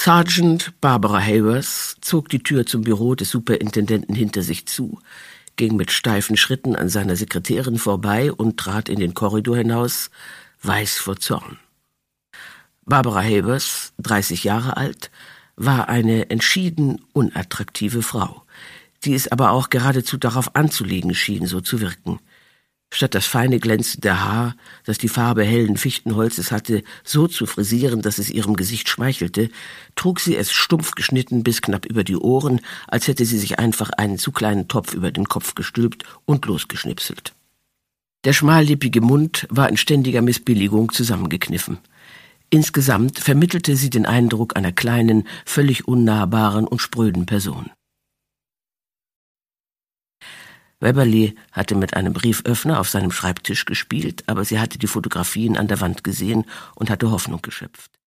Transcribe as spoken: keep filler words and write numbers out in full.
Sergeant Barbara Havers zog die Tür zum Büro des Superintendenten hinter sich zu, ging mit steifen Schritten an seiner Sekretärin vorbei und trat in den Korridor hinaus, weiß vor Zorn. Barbara Havers, dreißig Jahre alt, war eine entschieden unattraktive Frau, die es aber auch geradezu darauf anzulegen schien, so zu wirken. Statt das feine glänzende Haar, das die Farbe hellen Fichtenholzes hatte, so zu frisieren, dass es ihrem Gesicht schmeichelte, trug sie es stumpf geschnitten bis knapp über die Ohren, als hätte sie sich einfach einen zu kleinen Topf über den Kopf gestülpt und losgeschnipselt. Der schmallippige Mund war in ständiger Missbilligung zusammengekniffen. Insgesamt vermittelte sie den Eindruck einer kleinen, völlig unnahbaren und spröden Person. Webberley hatte mit einem Brieföffner auf seinem Schreibtisch gespielt, aber sie hatte die Fotografien an der Wand gesehen und hatte Hoffnung geschöpft.